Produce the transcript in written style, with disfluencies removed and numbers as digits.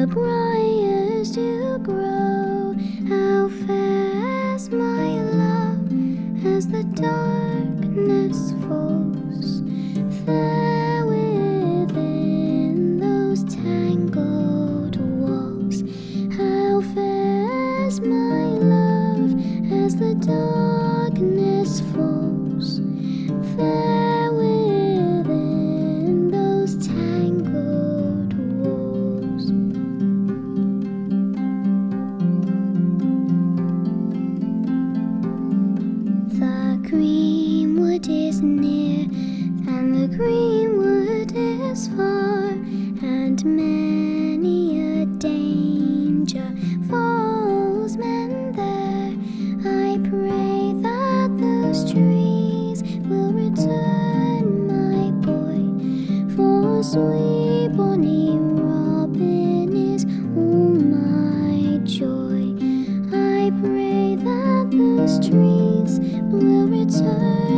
the briars do grow. How fares my love as the darkness falls? Fair within those tangled walls. How fares my love as the darkness falls? Fair within those tangled walls. The greenwood is near, and the greenwood is far, and many a danger falls men there. I pray that those trees will return, my boy, for sweet Bonnie Robin is all my joy. I pray that those trees will return,